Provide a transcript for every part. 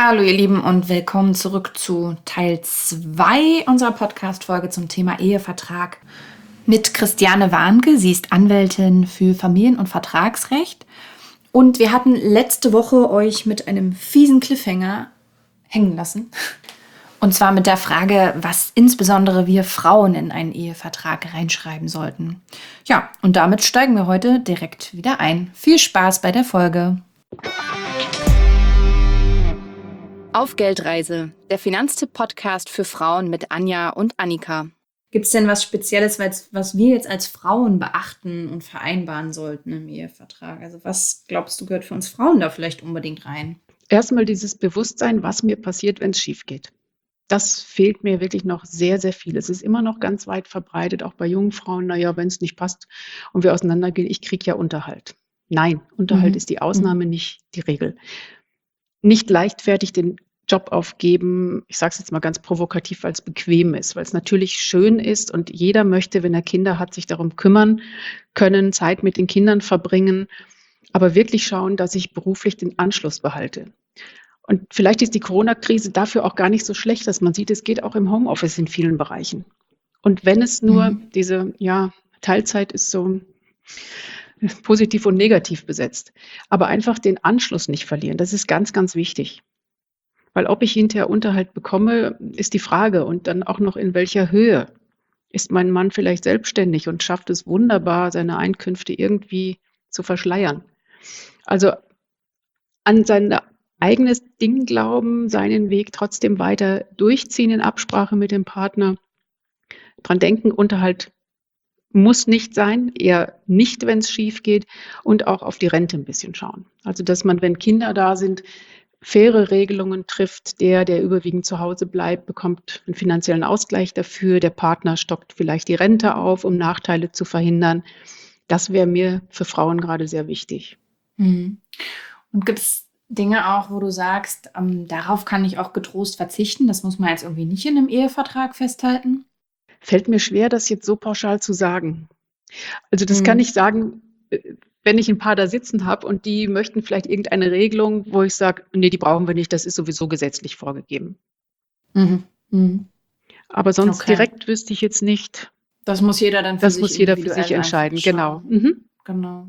Hallo ihr Lieben und willkommen zurück zu Teil 2 unserer Podcast-Folge zum Thema Ehevertrag mit Christiane Warnke. Sie ist Anwältin für Familien- und Vertragsrecht. Und wir hatten letzte Woche euch mit einem fiesen Cliffhanger hängen lassen. Und zwar mit der Frage, was insbesondere wir Frauen in einen Ehevertrag reinschreiben sollten. Ja, und damit steigen wir heute direkt wieder ein. Viel Spaß bei der Folge. Auf Geldreise, der Finanztipp-Podcast für Frauen mit Anja und Annika. Gibt es denn was Spezielles, was wir jetzt als Frauen beachten und vereinbaren sollten im Ehevertrag? Also was glaubst du, gehört für uns Frauen da vielleicht unbedingt rein? Erstmal dieses Bewusstsein, was mir passiert, wenn es schief geht. Das fehlt mir wirklich noch sehr, sehr viel. Es ist immer noch ganz weit verbreitet, auch bei jungen Frauen. Naja, wenn es nicht passt und wir auseinandergehen, ich kriege ja Unterhalt. Nein, Unterhalt ist die Ausnahme, nicht die Regel. Nicht leichtfertig den Job aufgeben, ich sage es jetzt mal ganz provokativ, weil es bequem ist, weil es natürlich schön ist und jeder möchte, wenn er Kinder hat, sich darum kümmern können, Zeit mit den Kindern verbringen, aber wirklich schauen, dass ich beruflich den Anschluss behalte. Und vielleicht ist die Corona-Krise dafür auch gar nicht so schlecht, dass man sieht, es geht auch im Homeoffice in vielen Bereichen. Und wenn es nur diese Teilzeit ist so positiv und negativ besetzt, aber einfach den Anschluss nicht verlieren, das ist ganz, ganz wichtig. Weil ob ich hinterher Unterhalt bekomme, ist die Frage. Und dann auch noch in welcher Höhe. Ist mein Mann vielleicht selbstständig und schafft es wunderbar, seine Einkünfte irgendwie zu verschleiern? Also an sein eigenes Ding glauben, seinen Weg trotzdem weiter durchziehen in Absprache mit dem Partner. Dran denken, Unterhalt muss nicht sein, eher nicht, wenn es schief geht. Und auch auf die Rente ein bisschen schauen. Also dass man, wenn Kinder da sind, faire Regelungen trifft. Der überwiegend zu Hause bleibt, bekommt einen finanziellen Ausgleich dafür. Der Partner stockt vielleicht die Rente auf, um Nachteile zu verhindern. Das wäre mir für Frauen gerade sehr wichtig. Und gibt es Dinge auch, wo du sagst, darauf kann ich auch getrost verzichten? Das muss man jetzt irgendwie nicht in einem Ehevertrag festhalten? Fällt mir schwer, das jetzt so pauschal zu sagen. Also das kann ich sagen, wenn ich ein Paar da sitzen habe und die möchten vielleicht irgendeine Regelung, wo ich sage, nee, die brauchen wir nicht, das ist sowieso gesetzlich vorgegeben. Aber sonst direkt wüsste ich jetzt nicht. Das muss jeder dann für sich entscheiden, genau. Genau.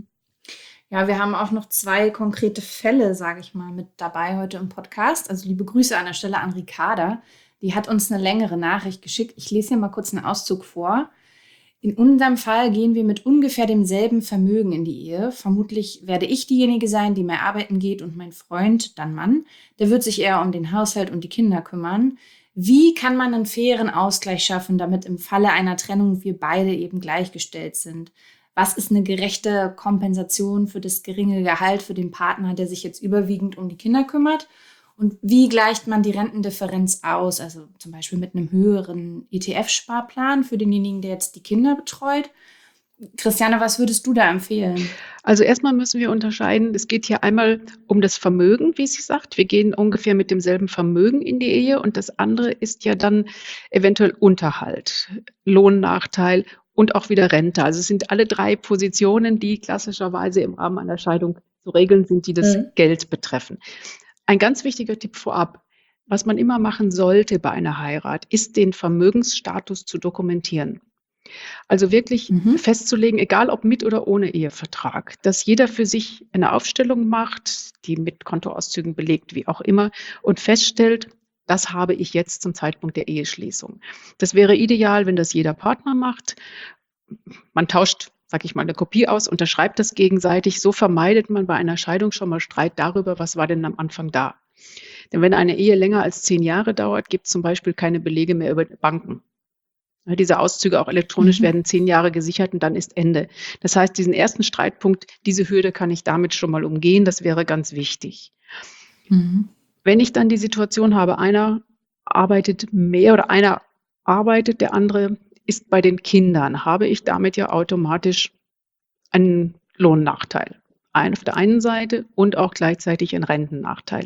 Ja, wir haben auch noch 2 konkrete Fälle, sage ich mal, mit dabei heute im Podcast. Also liebe Grüße an der Stelle an Ricarda. Die hat uns eine längere Nachricht geschickt. Ich lese hier mal kurz einen Auszug vor. In unserem Fall gehen wir mit ungefähr demselben Vermögen in die Ehe. Vermutlich werde ich diejenige sein, die mehr arbeiten geht und mein Freund, dann Mann, der wird sich eher um den Haushalt und die Kinder kümmern. Wie kann man einen fairen Ausgleich schaffen, damit im Falle einer Trennung wir beide eben gleichgestellt sind? Was ist eine gerechte Kompensation für das geringe Gehalt für den Partner, der sich jetzt überwiegend um die Kinder kümmert? Und wie gleicht man die Rentendifferenz aus? Also zum Beispiel mit einem höheren ETF-Sparplan für denjenigen, der jetzt die Kinder betreut. Christiane, was würdest du da empfehlen? Also erstmal müssen wir unterscheiden, es geht hier einmal um das Vermögen, wie sie sagt. Wir gehen ungefähr mit demselben Vermögen in die Ehe und das andere ist ja dann eventuell Unterhalt, Lohnnachteil und auch wieder Rente. Also es sind alle 3 Positionen, die klassischerweise im Rahmen einer Scheidung zu regeln sind, die das Geld betreffen. Ein ganz wichtiger Tipp vorab, was man immer machen sollte bei einer Heirat, ist den Vermögensstatus zu dokumentieren. Also wirklich festzulegen, egal ob mit oder ohne Ehevertrag, dass jeder für sich eine Aufstellung macht, die mit Kontoauszügen belegt, wie auch immer, und feststellt, das habe ich jetzt zum Zeitpunkt der Eheschließung. Das wäre ideal, wenn das jeder Partner macht. Man tauscht, sage ich mal, eine Kopie aus, unterschreibt das gegenseitig. So vermeidet man bei einer Scheidung schon mal Streit darüber, was war denn am Anfang da. Denn wenn eine Ehe länger als 10 Jahre dauert, gibt es zum Beispiel keine Belege mehr über Banken. Diese Auszüge auch elektronisch werden 10 Jahre gesichert und dann ist Ende. Das heißt, diesen ersten Streitpunkt, diese Hürde kann ich damit schon mal umgehen. Das wäre ganz wichtig. Wenn ich dann die Situation habe, einer arbeitet mehr oder einer arbeitet, der andere ist bei den Kindern, habe ich damit ja automatisch einen Lohnnachteil. Auf der einen Seite und auch gleichzeitig einen Rentennachteil.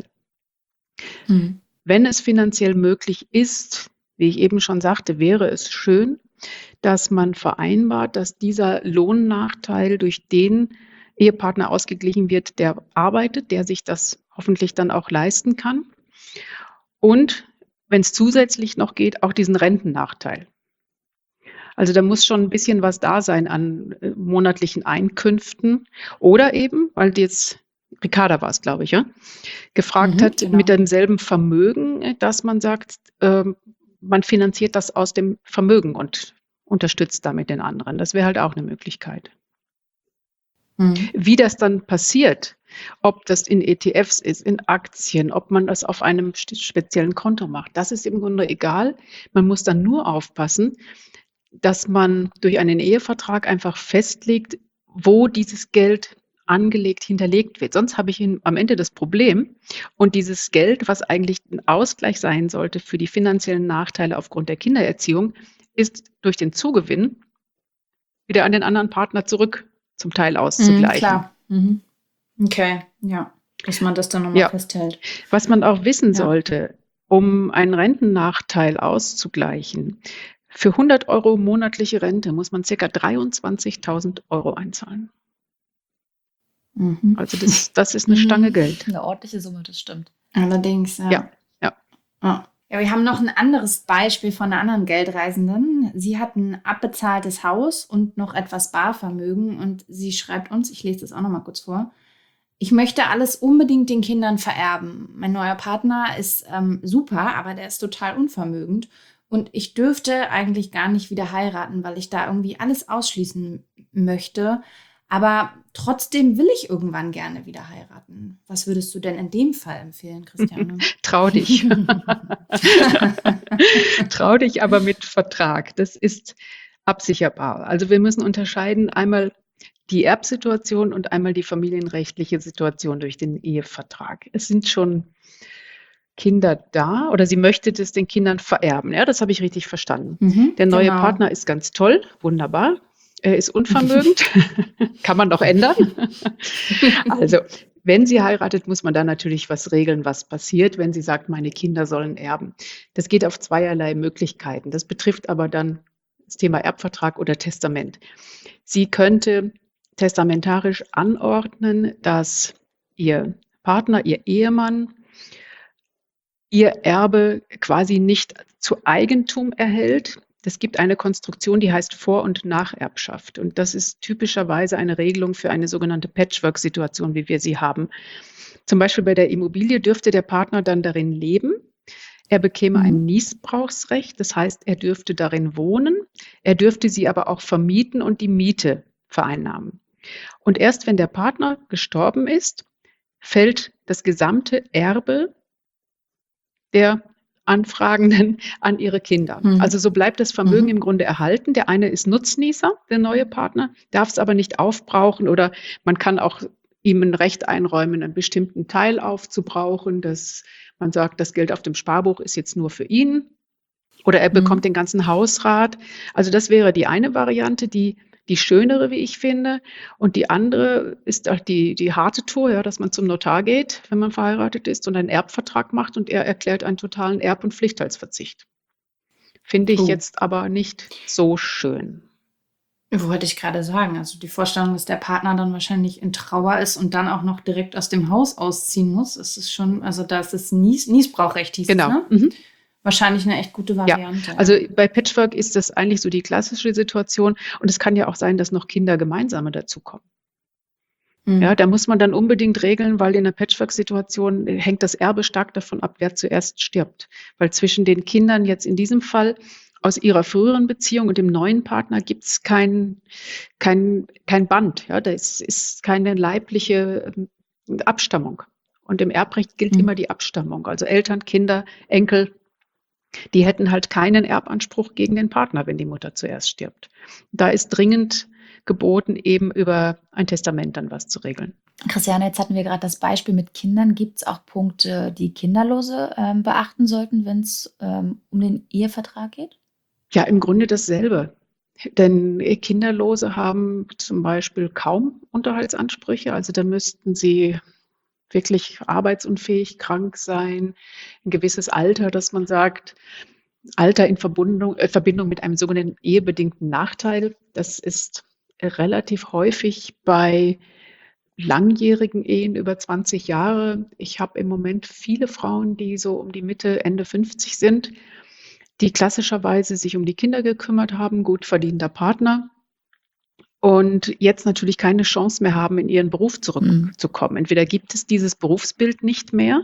Wenn es finanziell möglich ist, wie ich eben schon sagte, wäre es schön, dass man vereinbart, dass dieser Lohnnachteil durch den Ehepartner ausgeglichen wird, der arbeitet, der sich das hoffentlich dann auch leisten kann. und, wenn es zusätzlich noch geht, auch diesen Rentennachteil. Also da muss schon ein bisschen was da sein an monatlichen Einkünften oder eben, weil jetzt Ricarda war es, glaube ich, ja, gefragt hat, Genau. mit demselben Vermögen, dass man sagt, man finanziert das aus dem Vermögen und unterstützt damit den anderen. Das wäre halt auch eine Möglichkeit. Wie das dann passiert, ob das in ETFs ist, in Aktien, ob man das auf einem speziellen Konto macht, das ist im Grunde egal. Man muss dann nur aufpassen, dass man durch einen Ehevertrag einfach festlegt, wo dieses Geld angelegt, hinterlegt wird. Sonst habe ich am Ende das Problem und dieses Geld, was eigentlich ein Ausgleich sein sollte für die finanziellen Nachteile aufgrund der Kindererziehung, ist durch den Zugewinn wieder an den anderen Partner zurück zum Teil auszugleichen. Klar. Okay, ja, dass man das dann nochmal festhält. Was man auch wissen sollte, um einen Rentennachteil auszugleichen, für 100 € monatliche Rente muss man ca. 23.000 € einzahlen. Also das ist eine Stange Geld. Eine ordentliche Summe, das stimmt. Allerdings, ja. Ja, wir haben noch ein anderes Beispiel von einer anderen Geldreisenden. Sie hat ein abbezahltes Haus und noch etwas Barvermögen und sie schreibt uns, ich lese das auch noch mal kurz vor: Ich möchte alles unbedingt den Kindern vererben. Mein neuer Partner ist super, aber der ist total unvermögend und ich dürfte eigentlich gar nicht wieder heiraten, weil ich da irgendwie alles ausschließen möchte. Aber trotzdem will ich irgendwann gerne wieder heiraten. Was würdest du denn in dem Fall empfehlen, Christiane? Trau dich. Trau dich, aber mit Vertrag. Das ist absicherbar. Also wir müssen unterscheiden, einmal die Erbsituation und einmal die familienrechtliche Situation durch den Ehevertrag. Es sind schon Kinder da oder sie möchte das den Kindern vererben. Ja, das habe ich richtig verstanden. Der neue Partner ist ganz toll, wunderbar. Er ist unvermögend, kann man doch ändern. Also, wenn sie heiratet, muss man da natürlich was regeln, was passiert, wenn sie sagt, meine Kinder sollen erben. Das geht auf zweierlei Möglichkeiten. Das betrifft aber dann das Thema Erbvertrag oder Testament. Sie könnte testamentarisch anordnen, dass ihr Partner, ihr Ehemann, ihr Erbe quasi nicht zu Eigentum erhält. Es gibt eine Konstruktion, die heißt Vor- und Nacherbschaft. Und das ist typischerweise eine Regelung für eine sogenannte Patchwork-Situation, wie wir sie haben. Zum Beispiel bei der Immobilie dürfte der Partner dann darin leben. Er bekäme ein Niesbrauchsrecht, das heißt, er dürfte darin wohnen. Er dürfte sie aber auch vermieten und die Miete vereinnahmen. Und erst wenn der Partner gestorben ist, fällt das gesamte Erbe der Anfragenden an ihre Kinder. Also so bleibt das Vermögen im Grunde erhalten. Der eine ist Nutznießer, der neue Partner, darf es aber nicht aufbrauchen oder man kann auch ihm ein Recht einräumen, einen bestimmten Teil aufzubrauchen, dass man sagt, das Geld auf dem Sparbuch ist jetzt nur für ihn oder er bekommt den ganzen Hausrat. Also das wäre die eine Variante, die schönere, wie ich finde. Und die andere ist auch die harte Tour, ja, dass man zum Notar geht, wenn man verheiratet ist und einen Erbvertrag macht und er erklärt einen totalen Erb- und Pflichtteilsverzicht. Finde ich jetzt aber nicht so schön. Wollte ich gerade sagen. Also die Vorstellung, dass der Partner dann wahrscheinlich in Trauer ist und dann auch noch direkt aus dem Haus ausziehen muss, ist es schon, also da ist es Niesbrauchrecht, hieß es, ne? Wahrscheinlich eine echt gute Variante. Ja, also bei Patchwork ist das eigentlich so die klassische Situation und es kann ja auch sein, dass noch Kinder gemeinsame dazukommen. Ja, da muss man dann unbedingt regeln, weil in einer Patchwork-Situation hängt das Erbe stark davon ab, wer zuerst stirbt. Weil zwischen den Kindern jetzt in diesem Fall aus ihrer früheren Beziehung und dem neuen Partner gibt es kein Band. Ja, da ist keine leibliche Abstammung. Und im Erbrecht gilt immer die Abstammung. Also Eltern, Kinder, Enkel, die hätten halt keinen Erbanspruch gegen den Partner, wenn die Mutter zuerst stirbt. Da ist dringend geboten, eben über ein Testament dann was zu regeln. Christiane, jetzt hatten wir gerade das Beispiel mit Kindern. Gibt es auch Punkte, die Kinderlose beachten sollten, wenn es um den Ehevertrag geht? Ja, im Grunde dasselbe. Denn Kinderlose haben zum Beispiel kaum Unterhaltsansprüche. Also da müssten sie wirklich arbeitsunfähig, krank sein, ein gewisses Alter, dass man sagt, Alter in Verbindung mit einem sogenannten ehebedingten Nachteil. Das ist relativ häufig bei langjährigen Ehen über 20 Jahre. Ich habe im Moment viele Frauen, die so um die Mitte, Ende 50 sind, die klassischerweise sich um die Kinder gekümmert haben, gut verdienter Partner und jetzt natürlich keine Chance mehr haben, in ihren Beruf zurückzukommen. Entweder gibt es dieses Berufsbild nicht mehr,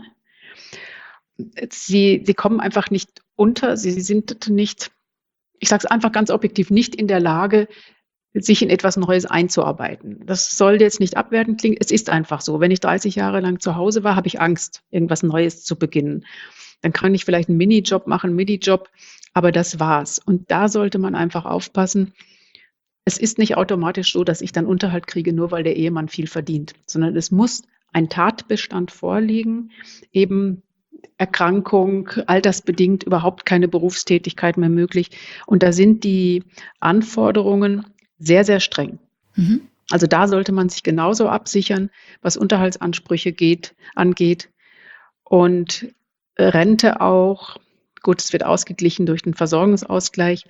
sie kommen einfach nicht unter, sie sind nicht, ich sage es einfach ganz objektiv, nicht in der Lage, sich in etwas Neues einzuarbeiten. Das soll jetzt nicht abwertend klingen, es ist einfach so. Wenn ich 30 Jahre lang zu Hause war, habe ich Angst, irgendwas Neues zu beginnen. Dann kann ich vielleicht einen Minijob machen, aber das war's. Und da sollte man einfach aufpassen. Es ist nicht automatisch so, dass ich dann Unterhalt kriege, nur weil der Ehemann viel verdient, sondern es muss ein Tatbestand vorliegen, eben Erkrankung, altersbedingt überhaupt keine Berufstätigkeit mehr möglich. Und da sind die Anforderungen sehr, sehr streng. Mhm. Also da sollte man sich genauso absichern, was Unterhaltsansprüche angeht. Und Rente auch. Gut, es wird ausgeglichen durch den Versorgungsausgleich.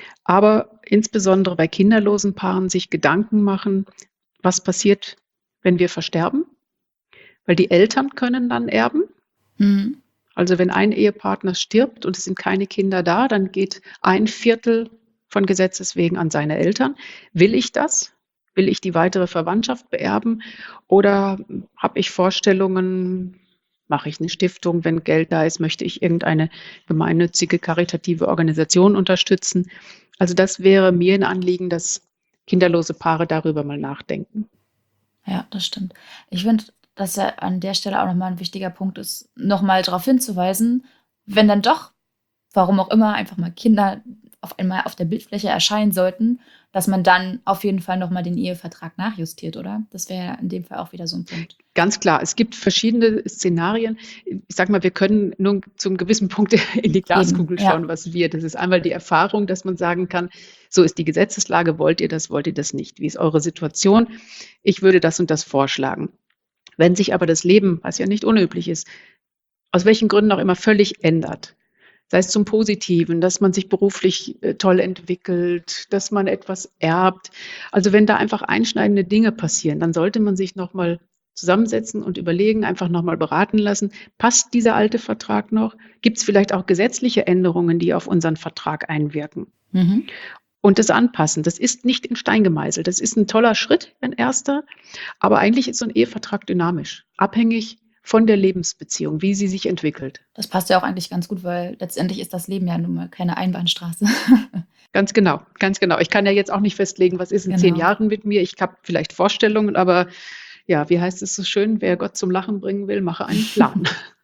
Aber insbesondere bei kinderlosen Paaren sich Gedanken machen, was passiert, wenn wir versterben? Weil die Eltern können dann erben. Mhm. Also wenn ein Ehepartner stirbt und es sind keine Kinder da, dann geht 1/4 von Gesetzes wegen an seine Eltern. Will ich das? Will ich die weitere Verwandtschaft beerben? Oder habe ich Vorstellungen, mache ich eine Stiftung, wenn Geld da ist, möchte ich irgendeine gemeinnützige, karitative Organisation unterstützen? Also das wäre mir ein Anliegen, dass kinderlose Paare darüber mal nachdenken. Ja, das stimmt. Ich finde, dass ja an der Stelle auch nochmal ein wichtiger Punkt ist, nochmal darauf hinzuweisen, wenn dann doch, warum auch immer, einfach mal Kinder auf einmal auf der Bildfläche erscheinen sollten, dass man dann auf jeden Fall nochmal den Ehevertrag nachjustiert, oder? Das wäre ja in dem Fall auch wieder so ein Punkt. Ganz klar, es gibt verschiedene Szenarien. Ich sage mal, wir können nur zum gewissen Punkt in die Glaskugel Ja. schauen, was wird. Das ist einmal die Erfahrung, dass man sagen kann, so ist die Gesetzeslage, wollt ihr das nicht? Wie ist eure Situation? Ich würde das und das vorschlagen. Wenn sich aber das Leben, was ja nicht unüblich ist, aus welchen Gründen auch immer völlig ändert, sei es zum Positiven, dass man sich beruflich toll entwickelt, dass man etwas erbt. Also wenn da einfach einschneidende Dinge passieren, dann sollte man sich nochmal zusammensetzen und überlegen, einfach nochmal beraten lassen, passt dieser alte Vertrag noch? Gibt es vielleicht auch gesetzliche Änderungen, die auf unseren Vertrag einwirken? Mhm. Und das anpassen. Das ist nicht in Stein gemeißelt. Das ist ein toller Schritt, ein erster. Aber eigentlich ist so ein Ehevertrag dynamisch, abhängig von der Lebensbeziehung, wie sie sich entwickelt. Das passt ja auch eigentlich ganz gut, weil letztendlich ist das Leben ja nun mal keine Einbahnstraße. Ganz genau, ganz genau. Ich kann ja jetzt auch nicht festlegen, was ist in 10 Genau. Jahren mit mir. Ich habe vielleicht Vorstellungen, aber ja, wie heißt es so schön, wer Gott zum Lachen bringen will, mache einen Plan.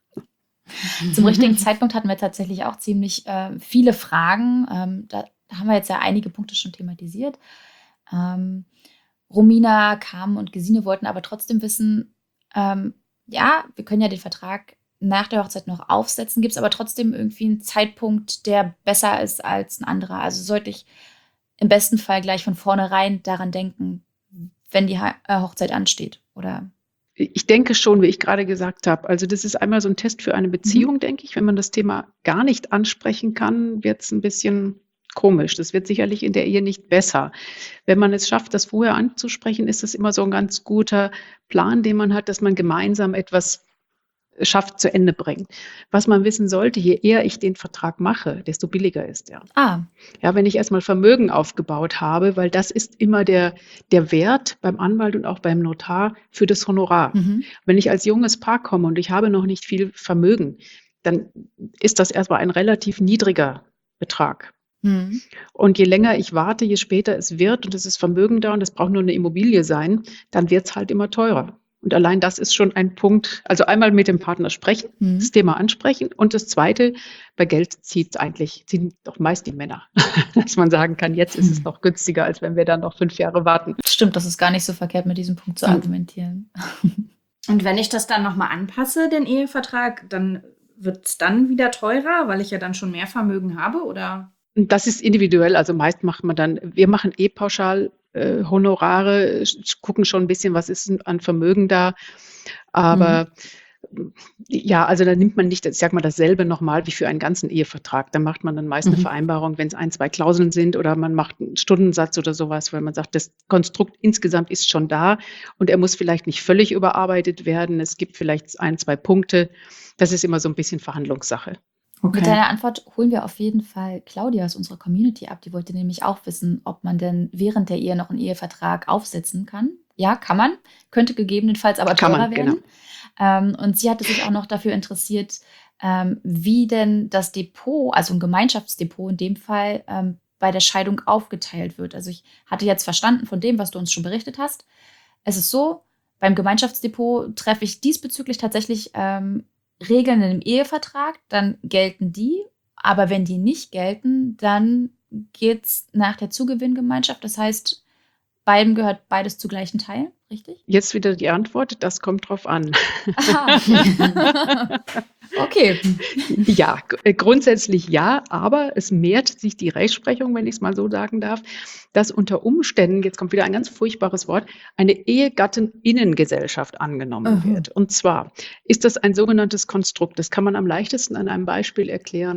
Zum richtigen Zeitpunkt hatten wir tatsächlich auch ziemlich viele Fragen. Da haben wir jetzt ja einige Punkte schon thematisiert. Romina, Carmen und Gesine wollten aber trotzdem wissen, ja, wir können ja den Vertrag nach der Hochzeit noch aufsetzen, gibt es aber trotzdem irgendwie einen Zeitpunkt, der besser ist als ein anderer? Also sollte ich im besten Fall gleich von vornherein daran denken, wenn die Hochzeit ansteht, oder? Ich denke schon, wie ich gerade gesagt habe. Also das ist einmal so ein Test für eine Beziehung, denke ich. Wenn man das Thema gar nicht ansprechen kann, wird es ein bisschen komisch. Das wird sicherlich in der Ehe nicht besser. Wenn man es schafft, das vorher anzusprechen, ist das immer so ein ganz guter Plan, den man hat, dass man gemeinsam etwas schafft, zu Ende bringen. Was man wissen sollte, je eher ich den Vertrag mache, desto billiger ist er. Ja, wenn ich erstmal Vermögen aufgebaut habe, weil das ist immer der Wert beim Anwalt und auch beim Notar für das Honorar. Mhm. Wenn ich als junges Paar komme und ich habe noch nicht viel Vermögen, dann ist das erstmal ein relativ niedriger Betrag. Mhm. Und je länger ich warte, je später es wird und es ist Vermögen da und es braucht nur eine Immobilie sein, dann wird es halt immer teurer. Und allein das ist schon ein Punkt, also einmal mit dem Partner sprechen, Mhm. das Thema ansprechen und das Zweite, bei Geld ziehen doch meist die Männer, dass man sagen kann, jetzt ist es noch günstiger, als wenn wir dann noch 5 Jahre warten. Stimmt, das ist gar nicht so verkehrt, mit diesem Punkt zu argumentieren. Und wenn ich das dann nochmal anpasse, den Ehevertrag, dann wird es dann wieder teurer, weil ich ja dann schon mehr Vermögen habe, oder? Das ist individuell, also meist wir machen pauschal Honorare, gucken schon ein bisschen, was ist denn an Vermögen da, aber Ja, also da nimmt man nicht, ich sag mal, dasselbe nochmal wie für einen ganzen Ehevertrag. Da macht man dann meist eine Vereinbarung, wenn es 1, 2 Klauseln sind oder man macht einen Stundensatz oder sowas, weil man sagt, das Konstrukt insgesamt ist schon da und er muss vielleicht nicht völlig überarbeitet werden. Es gibt vielleicht 1, 2 Punkte. Das ist immer so ein bisschen Verhandlungssache. Mit Okay. deiner Antwort holen wir auf jeden Fall Claudia aus unserer Community ab. Die wollte nämlich auch wissen, ob man denn während der Ehe noch einen Ehevertrag aufsetzen kann. Ja, kann man. Könnte gegebenenfalls aber Kann teurer man, werden. Und sie hatte sich auch noch dafür interessiert, wie denn das Depot, also ein Gemeinschaftsdepot in dem Fall, bei der Scheidung aufgeteilt wird. Also ich hatte jetzt verstanden von dem, was du uns schon berichtet hast. Es ist so, beim Gemeinschaftsdepot treffe ich diesbezüglich tatsächlich Regeln in dem Ehevertrag, dann gelten die. Aber wenn die nicht gelten, dann geht es nach der Zugewinngemeinschaft. Das heißt, beidem gehört beides zu gleichen Teilen, richtig? Jetzt wieder die Antwort, das kommt drauf an. Aha. Okay. Ja, grundsätzlich ja, aber es mehrt sich die Rechtsprechung, wenn ich es mal so sagen darf, dass unter Umständen, jetzt kommt wieder ein ganz furchtbares Wort, eine Ehegattinnengesellschaft angenommen Aha. wird. Und zwar ist das ein sogenanntes Konstrukt. Das kann man am leichtesten an einem Beispiel erklären.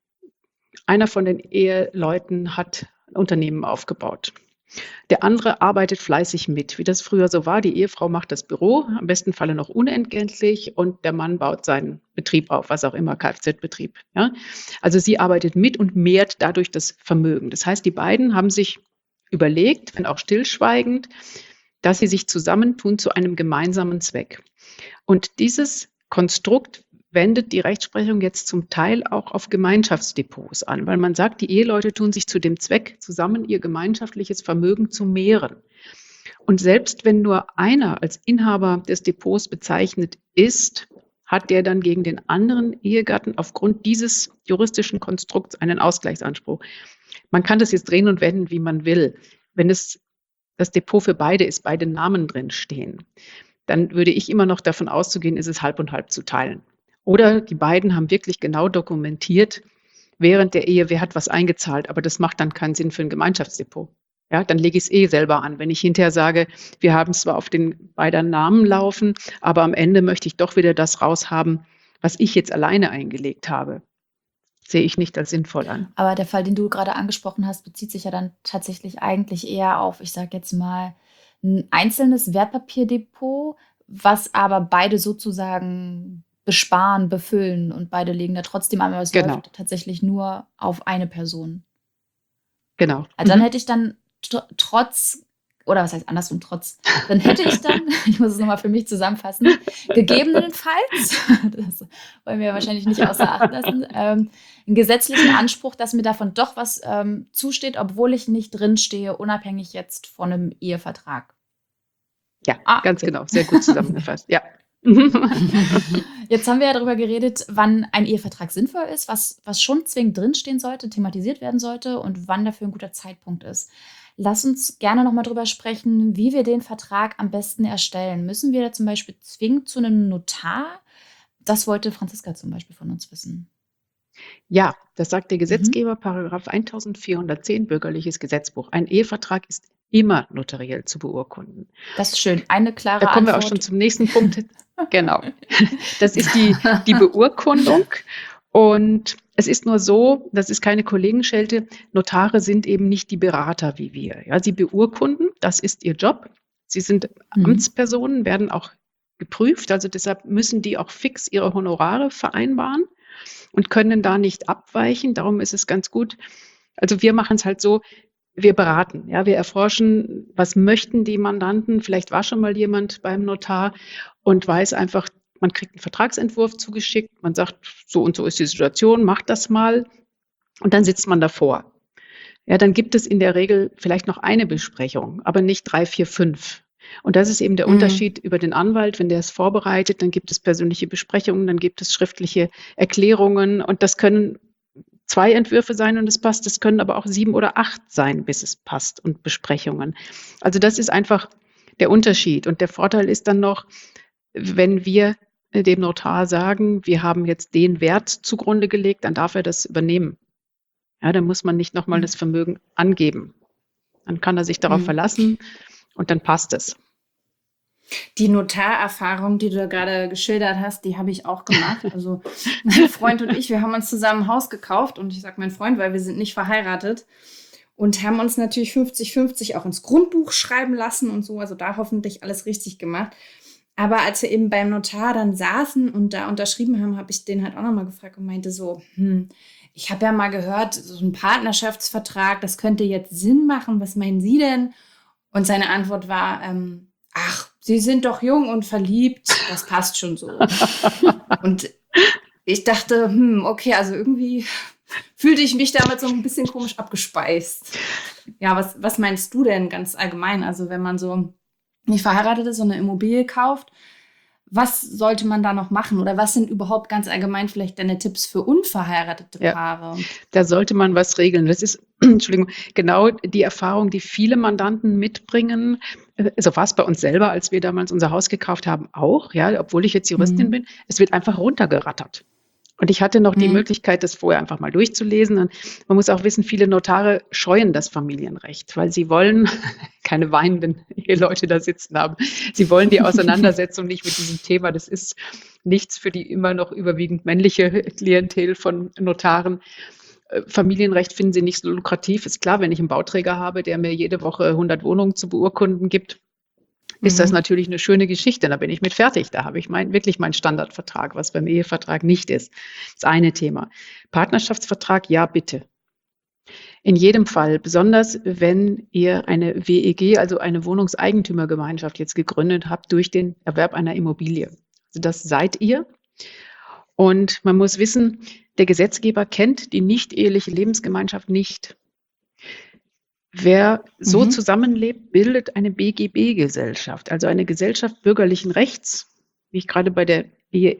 Einer von den Eheleuten hat ein Unternehmen aufgebaut. Der andere arbeitet fleißig mit, wie das früher so war. Die Ehefrau macht das Büro, am besten Falle noch unentgeltlich, und der Mann baut seinen Betrieb auf, was auch immer, Kfz-Betrieb. Ja? Also sie arbeitet mit und mehrt dadurch das Vermögen. Das heißt, die beiden haben sich überlegt, wenn auch stillschweigend, dass sie sich zusammentun zu einem gemeinsamen Zweck. Und dieses Konstrukt wendet die Rechtsprechung jetzt zum Teil auch auf Gemeinschaftsdepots an, weil man sagt, die Eheleute tun sich zu dem Zweck zusammen, ihr gemeinschaftliches Vermögen zu mehren. Und selbst wenn nur einer als Inhaber des Depots bezeichnet ist, hat der dann gegen den anderen Ehegatten aufgrund dieses juristischen Konstrukts einen Ausgleichsanspruch. Man kann das jetzt drehen und wenden, wie man will. Wenn es das Depot für beide ist, beide Namen drin stehen, dann würde ich immer noch davon auszugehen, ist es halb und halb zu teilen. Oder die beiden haben wirklich genau dokumentiert, während der Ehe, wer hat was eingezahlt, aber das macht dann keinen Sinn für ein Gemeinschaftsdepot. Ja, dann lege ich es selber an. Wenn ich hinterher sage, wir haben zwar auf den beiden Namen laufen, aber am Ende möchte ich doch wieder das raushaben, was ich jetzt alleine eingelegt habe, sehe ich nicht als sinnvoll an. Aber der Fall, den du gerade angesprochen hast, bezieht sich ja dann tatsächlich eigentlich eher auf, ich sage jetzt mal, ein einzelnes Wertpapierdepot, was aber beide sozusagen besparen, befüllen und beide legen da trotzdem an, aber es läuft tatsächlich nur auf eine Person. Genau. Also dann hätte ich dann trotz, oder was heißt andersrum, trotz, dann hätte ich dann, ich muss es nochmal für mich zusammenfassen, gegebenenfalls, das wollen wir wahrscheinlich nicht außer Acht lassen, einen gesetzlichen Anspruch, dass mir davon doch was zusteht, obwohl ich nicht drinstehe, unabhängig jetzt von einem Ehevertrag. Ja, ganz genau, sehr gut zusammengefasst, ja. Jetzt haben wir ja darüber geredet, wann ein Ehevertrag sinnvoll ist, was schon zwingend drinstehen sollte, thematisiert werden sollte und wann dafür ein guter Zeitpunkt ist. Lass uns gerne nochmal drüber sprechen, wie wir den Vertrag am besten erstellen. Müssen wir da zum Beispiel zwingend zu einem Notar? Das wollte Franziska zum Beispiel von uns wissen. Ja, das sagt der Gesetzgeber, Paragraph 1410 Bürgerliches Gesetzbuch. Ein Ehevertrag ist immer notariell zu beurkunden. Das ist schön. Eine klare Da kommen Antwort. wir auch schon zum nächsten Punkt. Genau. Das ist die Beurkundung. Und es ist nur so, das ist keine Kollegenschelte, Notare sind eben nicht die Berater wie wir. Ja, sie beurkunden, das ist ihr Job. Sie sind Amtspersonen, werden auch geprüft, also deshalb müssen die auch fix ihre Honorare vereinbaren und können da nicht abweichen. Darum ist es ganz gut. Also wir machen es halt so, wir beraten, ja, wir erforschen, was möchten die Mandanten. Vielleicht war schon mal jemand beim Notar und weiß einfach, man kriegt einen Vertragsentwurf zugeschickt, man sagt, so und so ist die Situation, macht das mal und dann sitzt man davor. Ja, dann gibt es in der Regel vielleicht noch eine Besprechung, aber nicht 3, 4, 5. Und das ist eben der Unterschied über den Anwalt. Wenn der es vorbereitet, dann gibt es persönliche Besprechungen, dann gibt es schriftliche Erklärungen und das können 2 Entwürfe sein und es passt. Es können aber auch 7 oder 8 sein, bis es passt und Besprechungen. Also das ist einfach der Unterschied. Und der Vorteil ist dann noch, wenn wir dem Notar sagen, wir haben jetzt den Wert zugrunde gelegt, dann darf er das übernehmen. Ja, dann muss man nicht nochmal das Vermögen angeben. Dann kann er sich darauf verlassen und dann passt es. Die Notarerfahrung, die du da gerade geschildert hast, die habe ich auch gemacht. Also mein Freund und ich, wir haben uns zusammen ein Haus gekauft und ich sage mein Freund, weil wir sind nicht verheiratet und haben uns natürlich 50-50 auch ins Grundbuch schreiben lassen und so, also da hoffentlich alles richtig gemacht. Aber als wir eben beim Notar dann saßen und da unterschrieben haben, habe ich den halt auch nochmal gefragt und meinte so, ich habe ja mal gehört, so ein Partnerschaftsvertrag, das könnte jetzt Sinn machen, was meinen Sie denn? Und seine Antwort war, ach, Sie sind doch jung und verliebt, das passt schon so. Und ich dachte, okay, also irgendwie fühlte ich mich damit so ein bisschen komisch abgespeist. Ja, was meinst du denn ganz allgemein? Also wenn man so nicht verheiratet ist und eine Immobilie kauft, was sollte man da noch machen? Oder was sind überhaupt ganz allgemein vielleicht deine Tipps für unverheiratete Ja. Paare? Da sollte man was regeln. Das ist, Entschuldigung, genau die Erfahrung, die viele Mandanten mitbringen. So war es bei uns selber, als wir damals unser Haus gekauft haben, auch, ja, obwohl ich jetzt Juristin bin. Es wird einfach runtergerattert. Und ich hatte noch die Möglichkeit, das vorher einfach mal durchzulesen. Und man muss auch wissen, viele Notare scheuen das Familienrecht, weil sie wollen keine weinenden Eheleute da sitzen haben. Sie wollen die Auseinandersetzung nicht mit diesem Thema. Das ist nichts für die immer noch überwiegend männliche Klientel von Notaren. Familienrecht finden sie nicht so lukrativ. Ist klar, wenn ich einen Bauträger habe, der mir jede Woche 100 Wohnungen zu beurkunden gibt, ist das natürlich eine schöne Geschichte. Da bin ich mit fertig. Da habe ich wirklich meinen Standardvertrag, was beim Ehevertrag nicht ist. Das eine Thema. Partnerschaftsvertrag, ja, bitte. In jedem Fall, besonders wenn ihr eine WEG, also eine Wohnungseigentümergemeinschaft jetzt gegründet habt durch den Erwerb einer Immobilie. Also das seid ihr. Und man muss wissen, der Gesetzgeber kennt die nicht-eheliche Lebensgemeinschaft nicht. Wer so zusammenlebt, bildet eine BGB-Gesellschaft, also eine Gesellschaft bürgerlichen Rechts, wie ich gerade bei der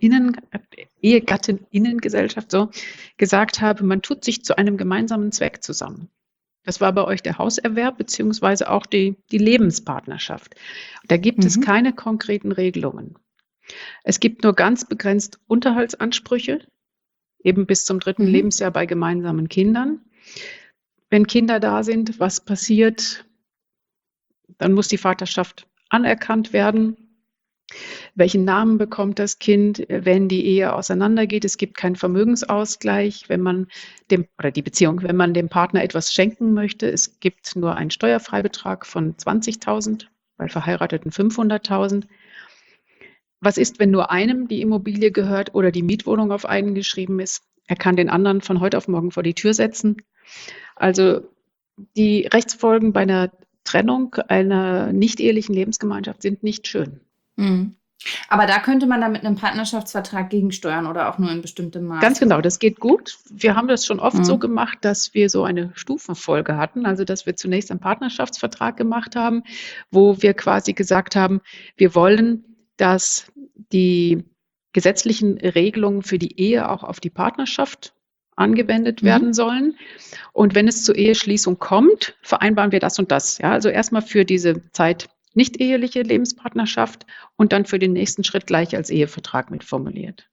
Ehegattinnengesellschaft so gesagt habe. Man tut sich zu einem gemeinsamen Zweck zusammen. Das war bei euch der Hauserwerb beziehungsweise auch die Lebenspartnerschaft. Da gibt es keine konkreten Regelungen. Es gibt nur ganz begrenzt Unterhaltsansprüche, eben bis zum 3. Lebensjahr bei gemeinsamen Kindern. Wenn Kinder da sind, was passiert? Dann muss die Vaterschaft anerkannt werden. Welchen Namen bekommt das Kind, wenn die Ehe auseinandergeht? Es gibt keinen Vermögensausgleich, wenn man dem Partner etwas schenken möchte. Es gibt nur einen Steuerfreibetrag von 20.000, bei Verheirateten 500.000. Was ist, wenn nur einem die Immobilie gehört oder die Mietwohnung auf einen geschrieben ist? Er kann den anderen von heute auf morgen vor die Tür setzen. Also die Rechtsfolgen bei einer Trennung einer nicht-ehelichen Lebensgemeinschaft sind nicht schön. Aber da könnte man dann mit einem Partnerschaftsvertrag gegensteuern oder auch nur in bestimmtem Maß? Ganz genau, das geht gut. Wir haben das schon oft so gemacht, dass wir so eine Stufenfolge hatten, also dass wir zunächst einen Partnerschaftsvertrag gemacht haben, wo wir quasi gesagt haben, wir wollen, dass die gesetzlichen Regelungen für die Ehe auch auf die Partnerschaft angewendet werden sollen. Und wenn es zur Eheschließung kommt, vereinbaren wir das und das. Ja, also erstmal für diese Zeit nicht-eheliche Lebenspartnerschaft und dann für den nächsten Schritt gleich als Ehevertrag mitformuliert.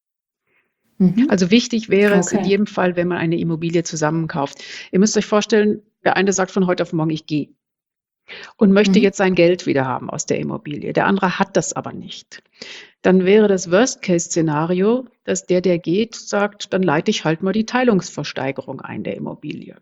Also wichtig wäre es in jedem Fall, wenn man eine Immobilie zusammenkauft. Ihr müsst euch vorstellen, der eine sagt von heute auf morgen, ich gehe und möchte jetzt sein Geld wieder haben aus der Immobilie. Der andere hat das aber nicht. Dann wäre das Worst-Case-Szenario, dass der geht, sagt, dann leite ich halt mal die Teilungsversteigerung ein der Immobilie.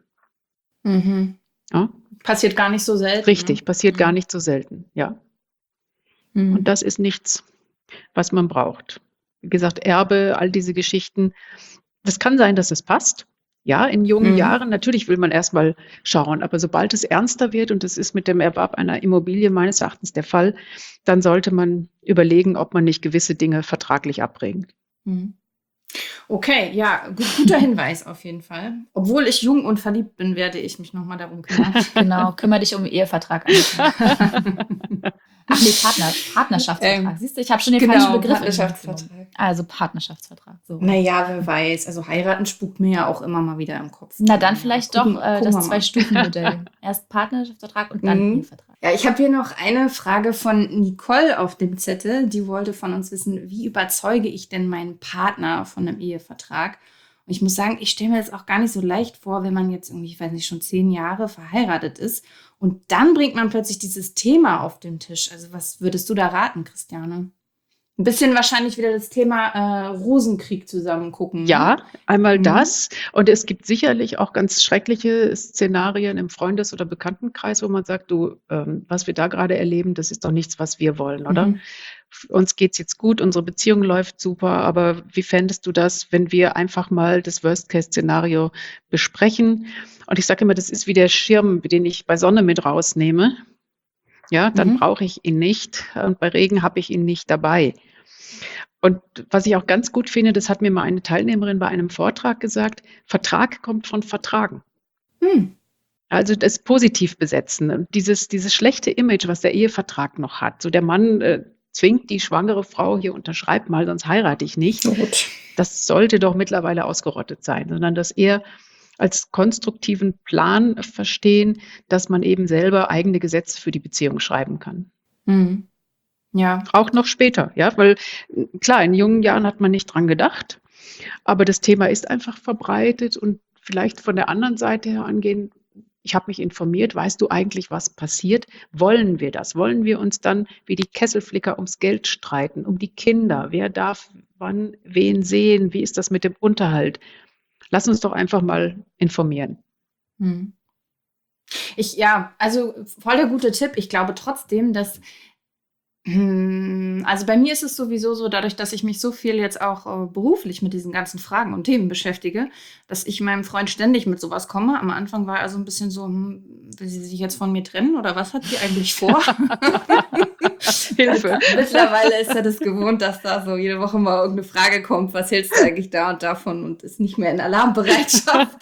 Ja? Passiert gar nicht so selten. Richtig, passiert gar nicht so selten, ja. Und das ist nichts, was man braucht. Wie gesagt, Erbe, all diese Geschichten. Das kann sein, dass es passt. Ja, in jungen Jahren, natürlich will man erstmal schauen, aber sobald es ernster wird, und das ist mit dem Erwerb einer Immobilie meines Erachtens der Fall, dann sollte man überlegen, ob man nicht gewisse Dinge vertraglich abbringt. Okay, ja, guter Hinweis auf jeden Fall. Obwohl ich jung und verliebt bin, werde ich mich nochmal darum kümmern. Genau, kümmere dich um den Ehevertrag. Ach nee, Partnerschaftsvertrag. Siehst du, ich habe schon den falschen Begriff. Partnerschaftsvertrag. Also Partnerschaftsvertrag. So. Naja, wer weiß. Also heiraten spukt mir ja auch immer mal wieder im Kopf. Na dann vielleicht doch das 2-Stufen-Modell. Erst Partnerschaftsvertrag und dann Ehevertrag. Ja, ich habe hier noch eine Frage von Nicole auf dem Zettel. Die wollte von uns wissen, wie überzeuge ich denn meinen Partner von einem Ehevertrag? Und ich muss sagen, ich stelle mir das auch gar nicht so leicht vor, wenn man jetzt irgendwie, ich weiß nicht, schon 10 Jahre verheiratet ist und dann bringt man plötzlich dieses Thema auf den Tisch. Also was würdest du da raten, Christiane? Ein bisschen wahrscheinlich wieder das Thema Rosenkrieg zusammen gucken, ne? Ja, einmal Mhm. das. Und es gibt sicherlich auch ganz schreckliche Szenarien im Freundes- oder Bekanntenkreis, wo man sagt, du, was wir da gerade erleben, das ist doch nichts, was wir wollen, oder? Mhm. Uns geht's jetzt gut, unsere Beziehung läuft super, aber wie fändest du das, wenn wir einfach mal das Worst-Case-Szenario besprechen? Und ich sage immer, das ist wie der Schirm, den ich bei Sonne mit rausnehme. Ja, dann Mhm. brauche ich ihn nicht. Und bei Regen habe ich ihn nicht dabei. Und was ich auch ganz gut finde, das hat mir mal eine Teilnehmerin bei einem Vortrag gesagt, Vertrag kommt von Vertragen. Hm. Also das positiv besetzen. Und dieses schlechte Image, was der Ehevertrag noch hat. So der Mann zwingt die schwangere Frau, hier unterschreib mal, sonst heirate ich nicht. Gut. Das sollte doch mittlerweile ausgerottet sein, sondern das eher als konstruktiven Plan verstehen, dass man eben selber eigene Gesetze für die Beziehung schreiben kann. Mhm. Ja. Auch noch später, ja, weil klar, in jungen Jahren hat man nicht dran gedacht, aber das Thema ist einfach verbreitet und vielleicht von der anderen Seite her angehen. Ich habe mich informiert, weißt du eigentlich, was passiert? Wollen wir das? Wollen wir uns dann wie die Kesselflicker ums Geld streiten, um die Kinder? Wer darf wann wen sehen? Wie ist das mit dem Unterhalt? Lass uns doch einfach mal informieren. Hm. Also voll der gute Tipp. Ich glaube trotzdem, dass also bei mir ist es sowieso so, dadurch, dass ich mich so viel jetzt auch beruflich mit diesen ganzen Fragen und Themen beschäftige, dass ich meinem Freund ständig mit sowas komme. Am Anfang war er so ein bisschen so, will sie sich jetzt von mir trennen oder was hat sie eigentlich vor? Hilfe. Mittlerweile ist er das gewohnt, dass da so jede Woche mal irgendeine Frage kommt, was hältst du eigentlich da und davon und ist nicht mehr in Alarmbereitschaft.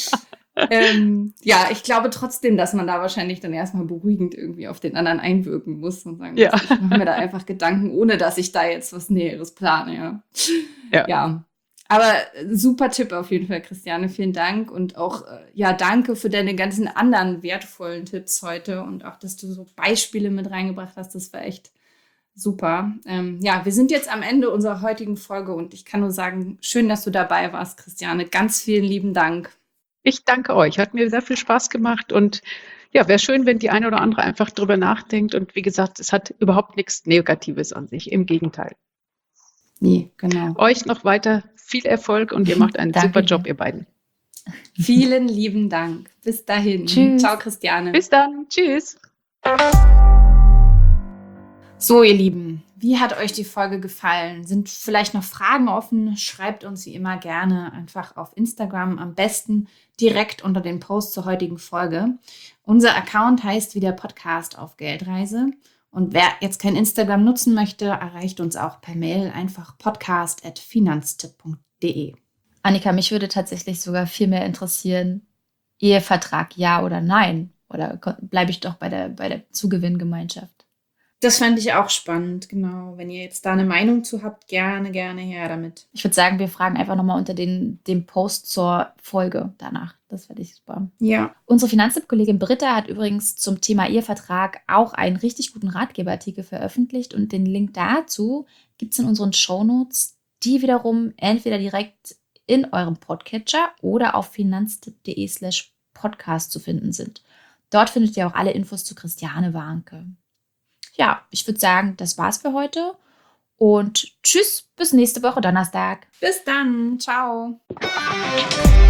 Ich glaube trotzdem, dass man da wahrscheinlich dann erstmal beruhigend irgendwie auf den anderen einwirken muss und sagen muss, Ja. ich mache mir da einfach Gedanken, ohne dass ich da jetzt was Näheres plane. Ja. Aber super Tipp auf jeden Fall, Christiane. Vielen Dank und auch danke für deine ganzen anderen wertvollen Tipps heute und auch, dass du so Beispiele mit reingebracht hast. Das war echt super. Wir sind jetzt am Ende unserer heutigen Folge und ich kann nur sagen, schön, dass du dabei warst, Christiane. Ganz vielen lieben Dank. Ich danke euch. Hat mir sehr viel Spaß gemacht und ja, wäre schön, wenn die eine oder andere einfach drüber nachdenkt. Und wie gesagt, es hat überhaupt nichts Negatives an sich. Im Gegenteil. Nee, genau. Euch noch weiter viel Erfolg und ihr macht einen Danke super dir. Job, ihr beiden. Vielen lieben Dank. Bis dahin. Tschüss. Ciao, Christiane. Bis dann. Tschüss. So, ihr Lieben, wie hat euch die Folge gefallen? Sind vielleicht noch Fragen offen? Schreibt uns wie immer gerne einfach auf Instagram, am besten direkt unter den Post zur heutigen Folge. Unser Account heißt wieder Podcast auf Geldreise. Und wer jetzt kein Instagram nutzen möchte, erreicht uns auch per Mail einfach podcast@finanztipp.de. Annika, mich würde tatsächlich sogar viel mehr interessieren, Ehevertrag ja oder nein? Oder bleibe ich doch bei der Zugewinngemeinschaft? Das fände ich auch spannend, genau. Wenn ihr jetzt da eine Meinung zu habt, gerne, gerne her damit. Ich würde sagen, wir fragen einfach nochmal unter dem Post zur Folge danach. Das fände ich super. Ja. Unsere Finanztipp-Kollegin Britta hat übrigens zum Thema Ehevertrag auch einen richtig guten Ratgeberartikel veröffentlicht und den Link dazu gibt es in unseren Shownotes, die wiederum entweder direkt in eurem Podcatcher oder auf finanztipp.de/podcast zu finden sind. Dort findet ihr auch alle Infos zu Christiane Warnke. Ja, ich würde sagen, das war's für heute und tschüss, bis nächste Woche Donnerstag. Bis dann. Ciao.